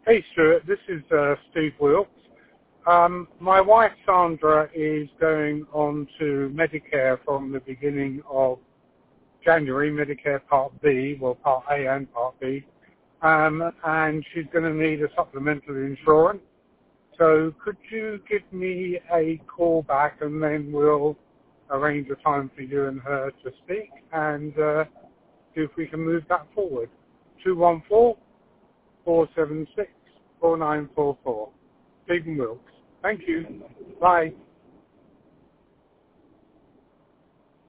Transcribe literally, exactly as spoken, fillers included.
Hey Stuart, this is uh, Steve Wilkes. Um, my wife Sandra is going on to Medicare from the beginning of January, Medicare Part B, well Part A and Part B, um, and she's going to need a supplemental insurance. So could you give me a call back and then we'll arrange a time for you and her to speak and uh, see if we can move that forward. two one four, four seven six, four nine four four. Stephen Wilkes. Thank you. Bye.